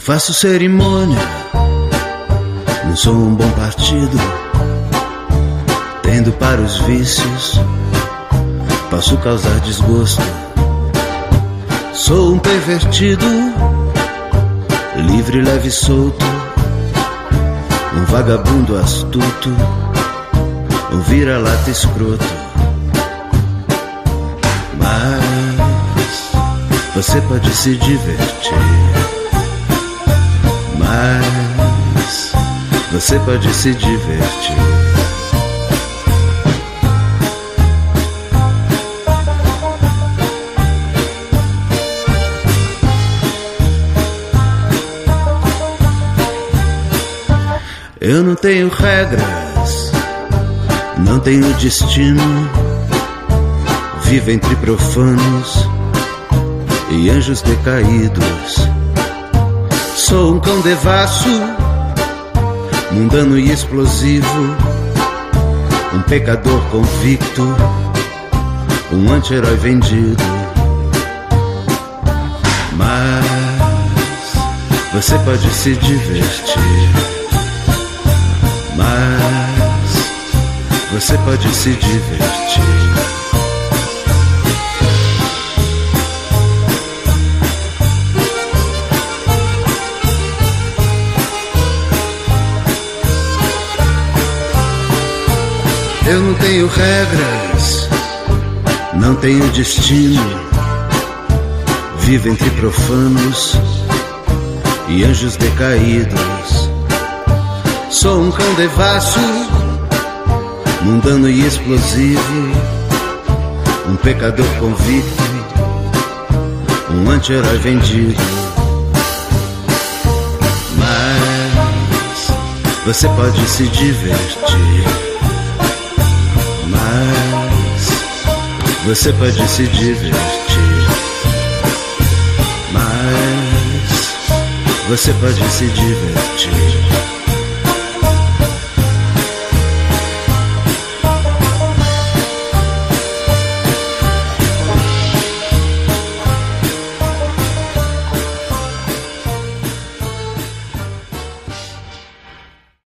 faço cerimônia, não sou um bom partido. Tendo para os vícios, posso causar desgosto. Sou um pervertido, livre, leve e solto, um vagabundo astuto, um vira-lata escroto. Mas você pode se divertir, mas você pode se divertir. Eu não tenho regras, não tenho destino. Vivo entre profanos e anjos decaídos. Sou um cão devasso, mundano e explosivo, um pecador convicto, um anti-herói vendido. Mas você pode se divertir, mas você pode se divertir. Eu não tenho regras, não tenho destino. Vivo entre profanos e anjos decaídos. Sou um cão devasso, mundano e explosivo, um pecador convicto, um anti-herói vendido. Mas você pode se divertir, mas você pode se divertir, mas você pode se divertir.